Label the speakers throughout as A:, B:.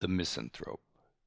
A: The Misanthrope.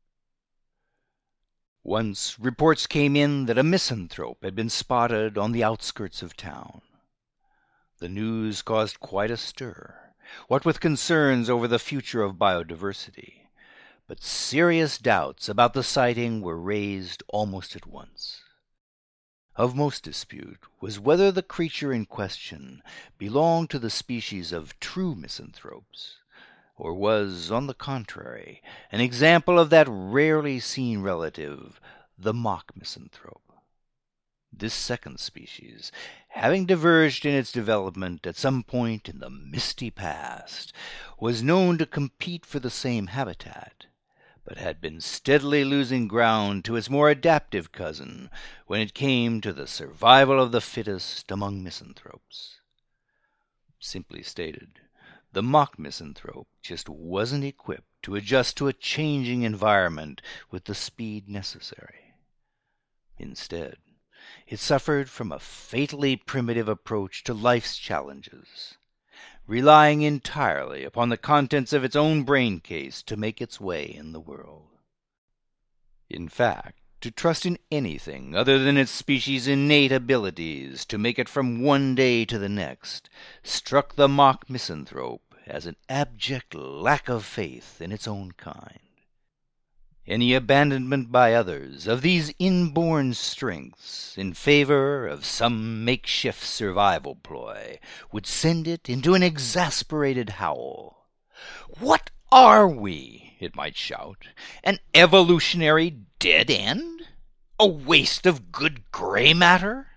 A: Once reports came in that a misanthrope had been spotted on the outskirts of town. The news caused quite a stir, what with concerns over the future of biodiversity, but serious doubts about the sighting were raised almost at once. Of most dispute was whether the creature in question belonged to the species of true misanthropes, or was, on the contrary, an example of that rarely seen relative, the mock misanthrope. This second species, having diverged in its development at some point in the misty past, was known to compete for the same habitat, but had been steadily losing ground to its more adaptive cousin when it came to the survival of the fittest among misanthropes. Simply stated, the mock misanthrope just wasn't equipped to adjust to a changing environment with the speed necessary. Instead, it suffered from a fatally primitive approach to life's challenges, relying entirely upon the contents of its own brain case to make its way in the world. In fact, to trust in anything other than its species' innate abilities to make it from one day to the next struck the mock misanthrope as an abject lack of faith in its own kind. Any abandonment by others of these inborn strengths in favor of some makeshift survival ploy would send it into an exasperated howl. "What are we?" it might shout. "An evolutionary dead end? A waste of good gray matter?"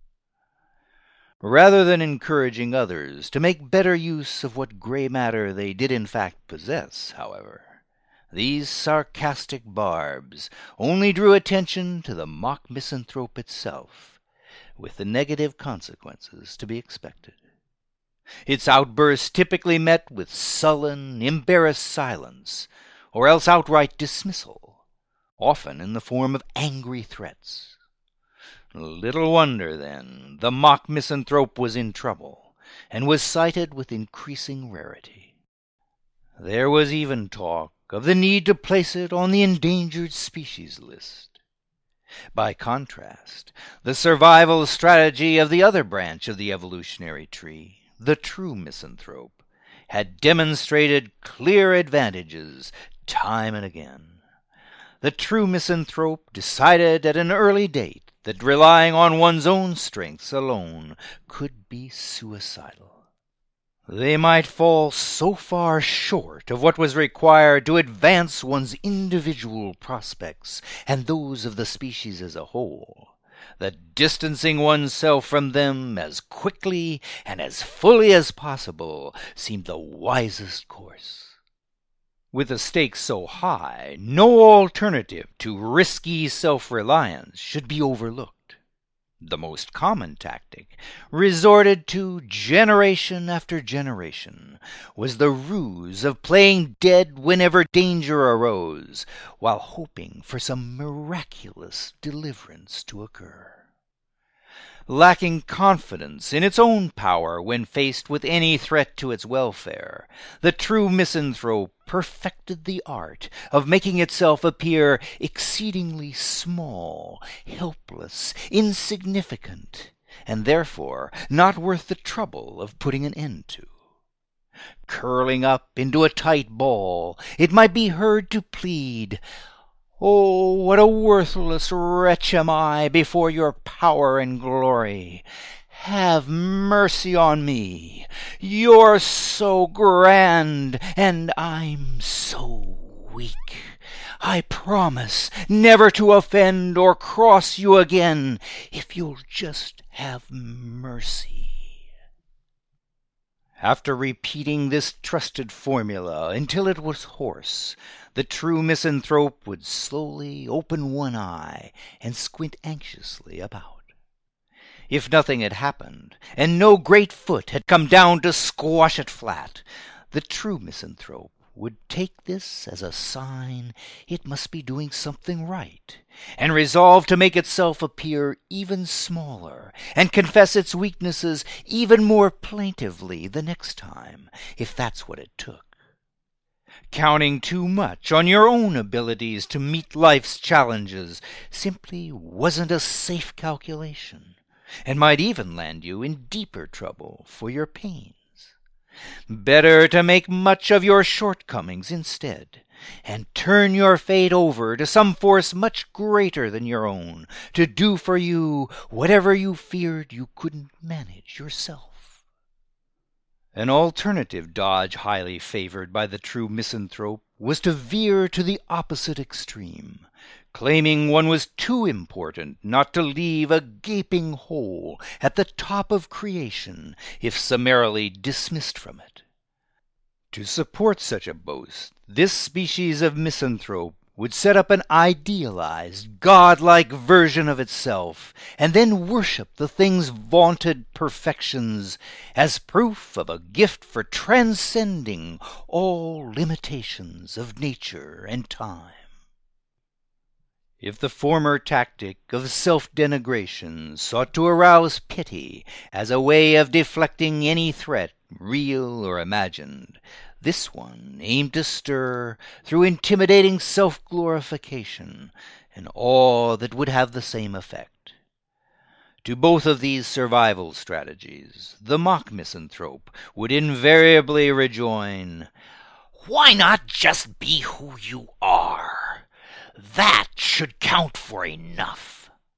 A: Rather than encouraging others to make better use of what gray matter they did in fact possess, however, these sarcastic barbs only drew attention to the mock misanthrope itself, with the negative consequences to be expected. Its outbursts typically met with sullen, embarrassed silence, or else outright dismissal, often in the form of angry threats. Little wonder, then, the mock misanthrope was in trouble, and was cited with increasing rarity. There was even talk of the need to place it on the endangered species list. By contrast, the survival strategy of the other branch of the evolutionary tree, the true misanthrope, had demonstrated clear advantages time and again. The true misanthrope decided at an early date that relying on one's own strengths alone could be suicidal. They might fall so far short of what was required to advance one's individual prospects and those of the species as a whole, that distancing oneself from them as quickly and as fully as possible seemed the wisest course. With the stakes so high, no alternative to risky self-reliance should be overlooked. The most common tactic, resorted to generation after generation, was the ruse of playing dead whenever danger arose, while hoping for some miraculous deliverance to occur. Lacking confidence in its own power when faced with any threat to its welfare, the true misanthrope perfected the art of making itself appear exceedingly small, helpless, insignificant, and therefore not worth the trouble of putting an end to. Curling up into a tight ball, it might be heard to plead, "Oh, what a worthless wretch am I before your power and glory! Have mercy on me! You're so grand, and I'm so weak. I promise never to offend or cross you again, if you'll just have mercy." After repeating this trusted formula until it was hoarse, the true misanthrope would slowly open one eye and squint anxiously about. If nothing had happened, and no great foot had come down to squash it flat, the true misanthrope would take this as a sign it must be doing something right, and resolve to make itself appear even smaller, and confess its weaknesses even more plaintively the next time, if that's what it took. Counting too much on your own abilities to meet life's challenges simply wasn't a safe calculation, and might even land you in deeper trouble for your pains. Better to make much of your shortcomings instead, and turn your fate over to some force much greater than your own, to do for you whatever you feared you couldn't manage yourself. An alternative dodge highly favored by the true misanthrope was to veer to the opposite extreme, claiming one was too important not to leave a gaping hole at the top of creation if summarily dismissed from it. To support such a boast, this species of misanthrope would set up an idealized, godlike version of itself, and then worship the thing's vaunted perfections as proof of a gift for transcending all limitations of nature and time. If the former tactic of self-denigration sought to arouse pity as a way of deflecting any threat, real or imagined, this one aimed to stir, through intimidating self-glorification, an awe that would have the same effect. To both of these survival strategies, the mock misanthrope would invariably rejoin, "Why not just be who you are? That should count for enough."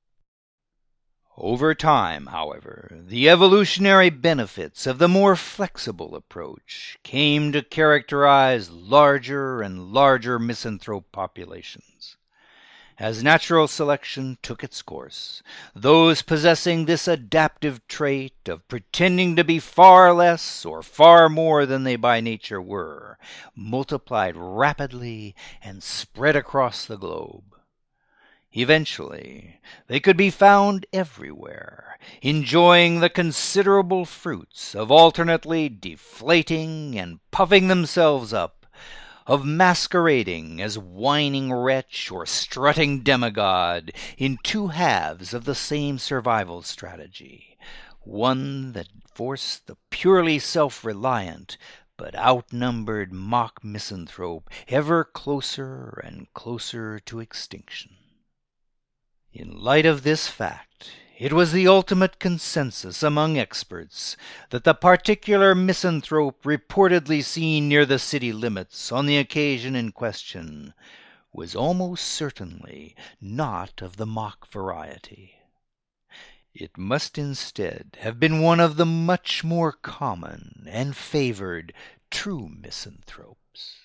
A: Over time, however, the evolutionary benefits of the more flexible approach came to characterize larger and larger misanthrope populations. As natural selection took its course, those possessing this adaptive trait of pretending to be far less or far more than they by nature were, multiplied rapidly and spread across the globe. Eventually, they could be found everywhere, enjoying the considerable fruits of alternately deflating and puffing themselves up, of masquerading as whining wretch or strutting demigod in two halves of the same survival strategy, one that forced the purely self-reliant but outnumbered mock misanthrope ever closer and closer to extinction. In light of this fact, it was the ultimate consensus among experts that the particular misanthrope reportedly seen near the city limits on the occasion in question was almost certainly not of the mock variety. It must instead have been one of the much more common and favored true misanthropes.